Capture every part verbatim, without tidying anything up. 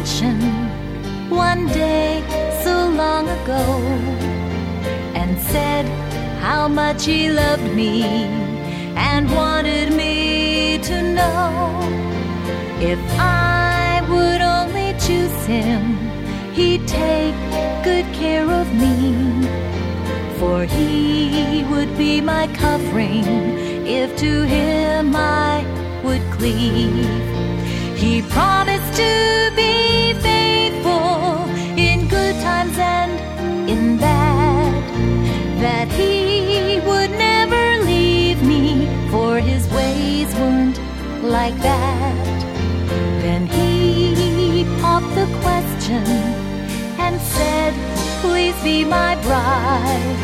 mansion one day so long ago, and said how much he loved me and wanted me to know. If I would only choose him, he'd take good care of me, for he would be my covering if to him I would cleave. He promised to be faithful in good times and in bad, that he would never leave me, for his ways weren't like that. Then he popped the question and said, please be my bride.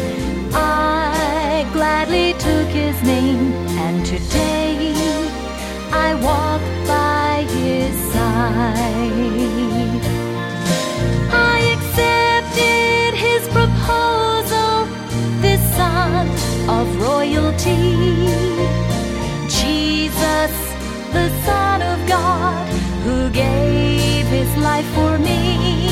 I gladly took his name, and today I walk by his side. I accepted his proposal, this son of royalty, Jesus, the Son of God, who gave his life for me.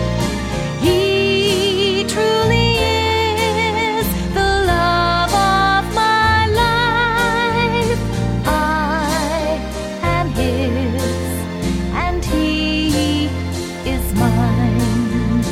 He truly is the love of my life. I am his, and he is mine.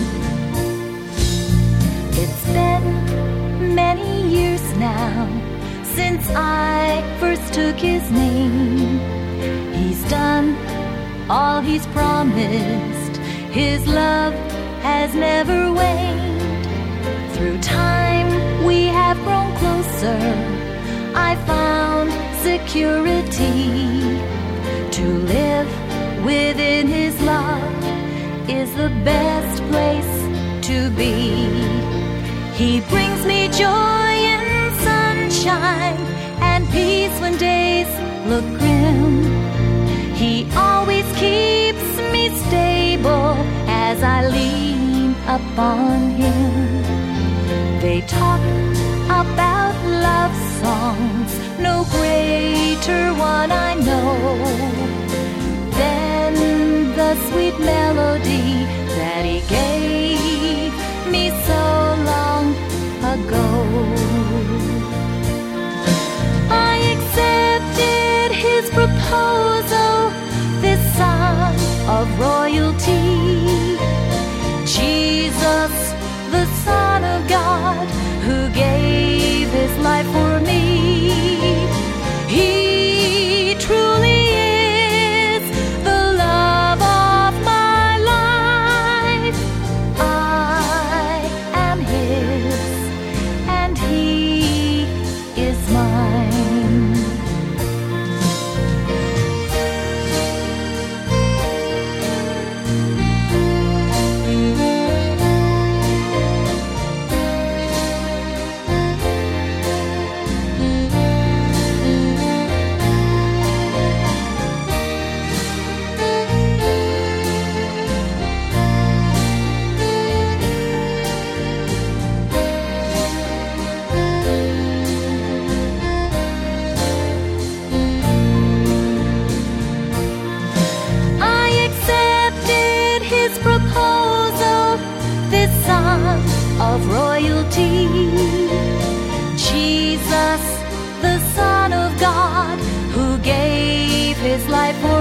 It's been many years now since I first took his name. He's done all he's promised. His love has never waned. Through time we have grown closer. I found security. To live within his love is the best place to be. He brings me joy and sunshine and peace when days look grim. He always keeps me stable as I lean upon him. They talk about love songs, no greater one I know than the sweet melody that he gave me so long ago. I accepted his proposal, this son of royalty, Jesus, the Son of God, who gave his life for me. He truly is the love of my life. I am his, and he is mine. Of royalty, Jesus, the Son of God, who gave his life for